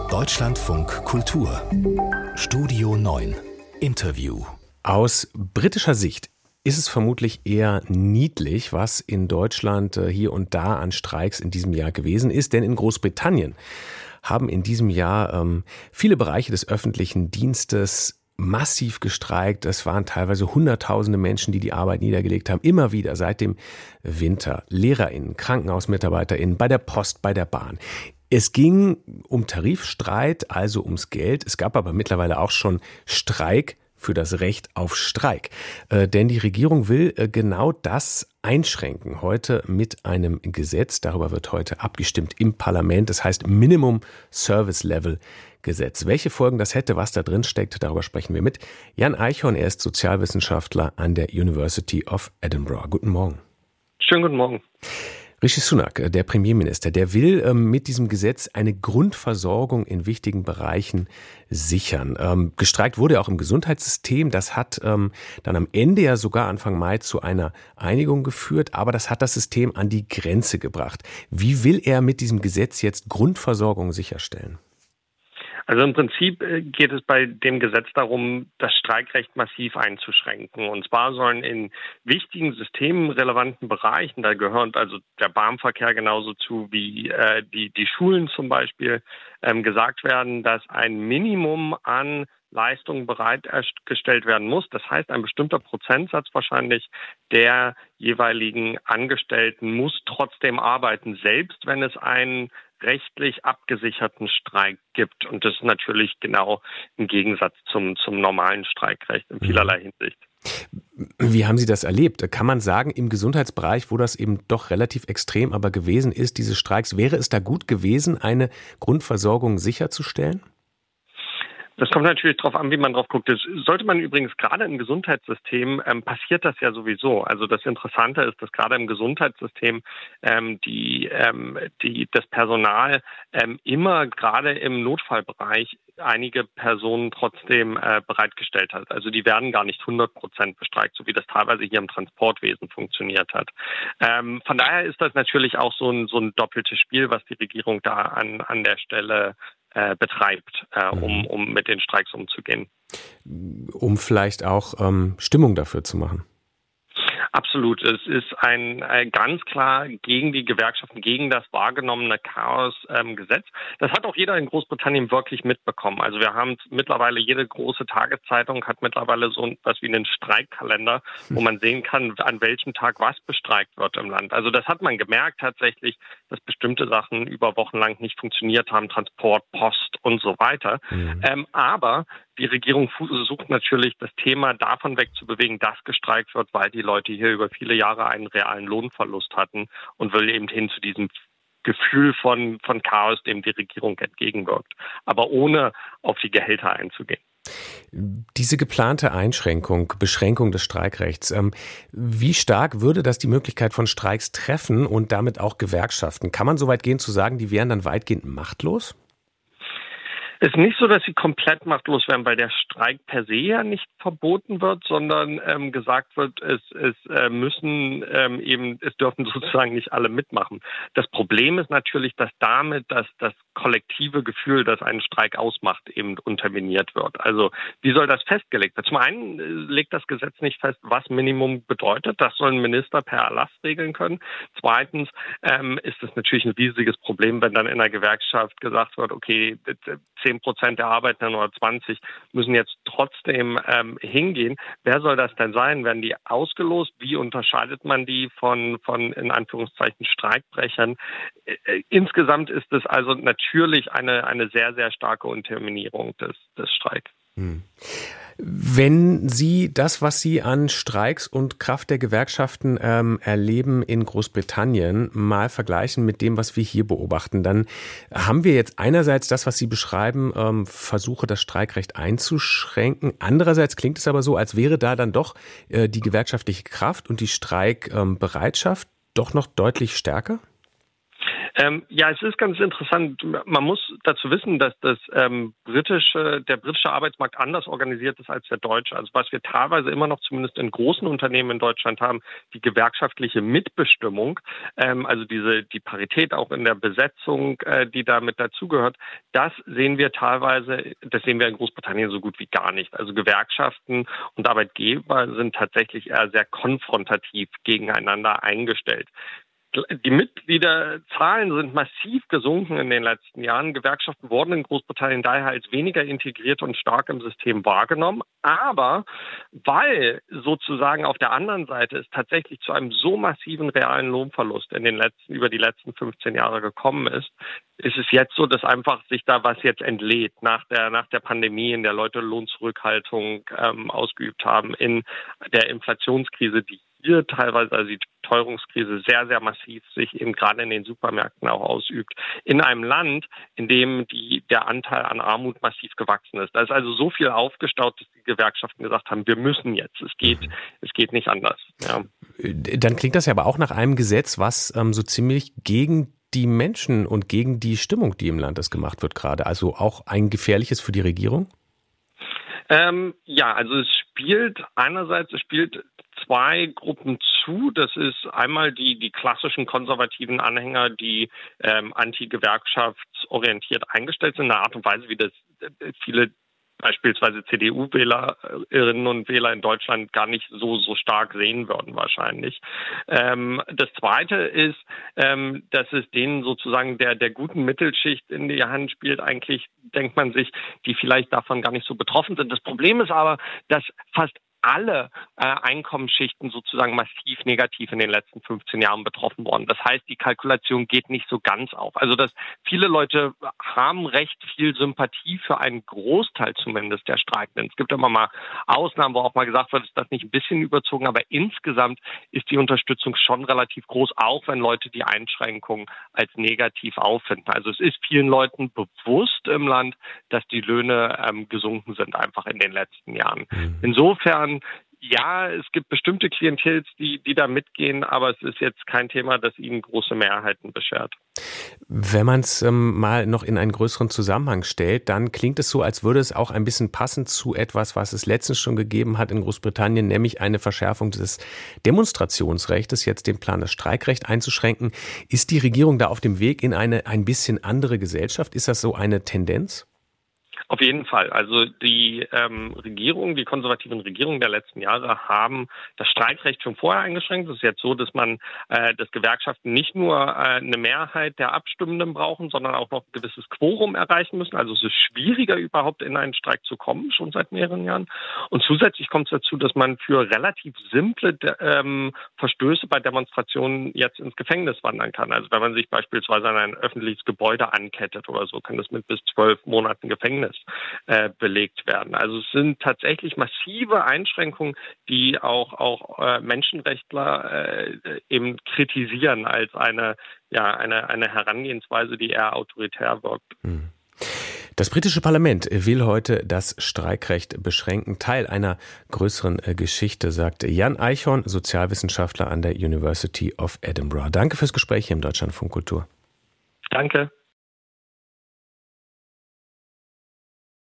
Deutschlandfunk Kultur Studio 9 Interview. Aus britischer Sicht ist es vermutlich eher niedlich, was in Deutschland hier und da an Streiks in diesem Jahr gewesen ist. Denn in Großbritannien haben in diesem Jahr viele Bereiche des öffentlichen Dienstes massiv gestreikt. Es waren teilweise Hunderttausende Menschen, die die Arbeit niedergelegt haben. Immer wieder seit dem Winter. LehrerInnen, KrankenhausmitarbeiterInnen, bei der Post, bei der Bahn. Es ging um Tarifstreit, also ums Geld. Es gab aber mittlerweile auch schon Streik für das Recht auf Streik. Denn die Regierung will genau das einschränken. Heute mit einem Gesetz. Darüber wird heute abgestimmt im Parlament. Das heißt Minimum Service Level Gesetz. Welche Folgen das hätte, was da drin steckt, darüber sprechen wir mit Jan Eichhorn. Er ist Sozialwissenschaftler an der University of Edinburgh. Guten Morgen. Schönen guten Morgen. Rishi Sunak, der Premierminister, der will mit diesem Gesetz eine Grundversorgung in wichtigen Bereichen sichern. Gestreikt wurde auch im Gesundheitssystem. Das hat dann am Ende ja sogar Anfang Mai zu einer Einigung geführt. Aber das hat das System an die Grenze gebracht. Wie will er mit diesem Gesetz jetzt Grundversorgung sicherstellen? Also im Prinzip geht es bei dem Gesetz darum, das Streikrecht massiv einzuschränken. Und zwar sollen in wichtigen systemrelevanten Bereichen, da gehört also der Bahnverkehr genauso zu wie die Schulen zum Beispiel, gesagt werden, dass ein Minimum an Leistungen bereitgestellt werden muss. Das heißt, ein bestimmter Prozentsatz wahrscheinlich der jeweiligen Angestellten muss trotzdem arbeiten, selbst wenn es einen rechtlich abgesicherten Streik gibt. Und das ist natürlich genau im Gegensatz zum normalen Streikrecht in vielerlei Hinsicht. Wie haben Sie das erlebt? Kann man sagen, im Gesundheitsbereich, wo das eben doch relativ extrem aber gewesen ist, diese Streiks, wäre es da gut gewesen, eine Grundversorgung sicherzustellen? Das kommt natürlich darauf an, wie man drauf guckt. Das sollte man übrigens gerade im Gesundheitssystem, passiert das ja sowieso. Also das Interessante ist, dass gerade im Gesundheitssystem das Personal immer gerade im Notfallbereich einige Personen trotzdem bereitgestellt hat. Also die werden gar nicht 100% bestreikt, so wie das teilweise hier im Transportwesen funktioniert hat. Von daher ist das natürlich auch so ein doppeltes Spiel, was die Regierung da an der Stelle betreibt, um mit den Streiks umzugehen. Um vielleicht auch Stimmung dafür zu machen. Absolut. Es ist ein ganz klar gegen die Gewerkschaften, gegen das wahrgenommene Chaos-Gesetz. Das hat auch jeder in Großbritannien wirklich mitbekommen. Also wir haben mittlerweile, jede große Tageszeitung hat mittlerweile so etwas wie einen Streikkalender, wo man sehen kann, an welchem Tag was bestreikt wird im Land. Also das hat man gemerkt tatsächlich, dass bestimmte Sachen über Wochen lang nicht funktioniert haben, Transport, Post und so weiter. Aber die Regierung versucht natürlich, das Thema davon wegzubewegen, dass gestreikt wird, weil die Leute hier über viele Jahre einen realen Lohnverlust hatten und will eben hin zu diesem Gefühl von Chaos, dem die Regierung entgegenwirkt, aber ohne auf die Gehälter einzugehen. Diese geplante Beschränkung des Streikrechts, wie stark würde das die Möglichkeit von Streiks treffen und damit auch Gewerkschaften? Kann man so weit gehen zu sagen, die wären dann weitgehend machtlos? Es ist nicht so, dass sie komplett machtlos werden, weil der Streik per se ja nicht verboten wird, sondern gesagt wird, es dürfen sozusagen nicht alle mitmachen. Das Problem ist natürlich, dass damit das kollektive Gefühl, das einen Streik ausmacht, eben unterminiert wird. Also wie soll das festgelegt werden? Zum einen legt das Gesetz nicht fest, was Minimum bedeutet. Das sollen Minister per Erlass regeln können. Zweitens ist es natürlich ein riesiges Problem, wenn dann in der Gewerkschaft gesagt wird, okay, 10% der Arbeitnehmer oder 20 müssen jetzt trotzdem hingehen. Wer soll das denn sein? Werden die ausgelost? Wie unterscheidet man die von in Anführungszeichen Streikbrechern? Insgesamt ist es also natürlich eine sehr, sehr starke Unterminierung des Streiks. Wenn Sie das, was Sie an Streiks und Kraft der Gewerkschaften erleben in Großbritannien, mal vergleichen mit dem, was wir hier beobachten, dann haben wir jetzt einerseits das, was Sie beschreiben, Versuche, das Streikrecht einzuschränken. Andererseits klingt es aber so, als wäre da dann doch die gewerkschaftliche Kraft und die Streikbereitschaft doch noch deutlich stärker? Ja, es ist ganz interessant. Man muss dazu wissen, dass der britische Arbeitsmarkt anders organisiert ist als der deutsche. Also was wir teilweise immer noch zumindest in großen Unternehmen in Deutschland haben, die gewerkschaftliche Mitbestimmung, also die Parität auch in der Besetzung, die damit dazugehört, das sehen wir in Großbritannien so gut wie gar nicht. Also Gewerkschaften und Arbeitgeber sind tatsächlich eher sehr konfrontativ gegeneinander eingestellt. Die Mitgliederzahlen sind massiv gesunken in den letzten Jahren. Gewerkschaften wurden in Großbritannien daher als weniger integriert und stark im System wahrgenommen. Aber weil sozusagen auf der anderen Seite es tatsächlich zu einem so massiven realen Lohnverlust über die letzten 15 Jahre gekommen ist es jetzt so, dass einfach sich da was jetzt entlädt nach der Pandemie, in der Leute Lohnzurückhaltung ausgeübt haben, in der Inflationskrise, die hier teilweise, also die Teuerungskrise sehr, sehr massiv sich eben gerade in den Supermärkten auch ausübt, in einem Land, in dem der Anteil an Armut massiv gewachsen ist. Da ist also so viel aufgestaut, dass die Gewerkschaften gesagt haben, wir müssen jetzt, es geht nicht anders. Ja. Dann klingt das ja aber auch nach einem Gesetz, was so ziemlich gegen die Menschen und gegen die Stimmung, die im Land gemacht wird gerade, also auch ein gefährliches für die Regierung? Ja, also es spielt zwei Gruppen zu. Das ist einmal die klassischen konservativen Anhänger, die anti-gewerkschaftsorientiert eingestellt sind, in einer Art und Weise, wie das viele beispielsweise CDU-Wählerinnen und Wähler in Deutschland gar nicht so stark sehen würden wahrscheinlich. Das Zweite ist, dass es denen sozusagen der guten Mittelschicht in die Hand spielt. Eigentlich denkt man sich, die vielleicht davon gar nicht so betroffen sind. Das Problem ist aber, dass fast alle Einkommensschichten sozusagen massiv negativ in den letzten 15 Jahren betroffen worden. Das heißt, die Kalkulation geht nicht so ganz auf. Also dass viele Leute haben recht viel Sympathie für einen Großteil zumindest der Streikenden. Es gibt immer mal Ausnahmen, wo auch mal gesagt wird, ist das nicht ein bisschen überzogen, aber insgesamt ist die Unterstützung schon relativ groß, auch wenn Leute die Einschränkungen als negativ auffinden. Also es ist vielen Leuten bewusst im Land, dass die Löhne gesunken sind einfach in den letzten Jahren. Insofern, ja, es gibt bestimmte Klientels, die da mitgehen, aber es ist jetzt kein Thema, das ihnen große Mehrheiten beschert. Wenn man es mal noch in einen größeren Zusammenhang stellt, dann klingt es so, als würde es auch ein bisschen passen zu etwas, was es letztens schon gegeben hat in Großbritannien, nämlich eine Verschärfung des Demonstrationsrechts, jetzt den Plan, das Streikrecht einzuschränken. Ist die Regierung da auf dem Weg in eine ein bisschen andere Gesellschaft? Ist das so eine Tendenz? Auf jeden Fall. Also die konservativen Regierungen der letzten Jahre haben das Streikrecht schon vorher eingeschränkt. Es ist jetzt so, dass dass Gewerkschaften nicht nur eine Mehrheit der Abstimmenden brauchen, sondern auch noch ein gewisses Quorum erreichen müssen. Also es ist schwieriger, überhaupt in einen Streik zu kommen, schon seit mehreren Jahren. Und zusätzlich kommt es dazu, dass man für relativ simple Verstöße bei Demonstrationen jetzt ins Gefängnis wandern kann. Also wenn man sich beispielsweise an ein öffentliches Gebäude ankettet oder so, kann das mit bis 12 Monaten Gefängnis belegt werden. Also es sind tatsächlich massive Einschränkungen, die auch Menschenrechtler eben kritisieren als eine Herangehensweise, die eher autoritär wirkt. Das britische Parlament will heute das Streikrecht beschränken. Teil einer größeren Geschichte, sagt Jan Eichhorn, Sozialwissenschaftler an der University of Edinburgh. Danke fürs Gespräch hier im Deutschlandfunk Kultur. Danke.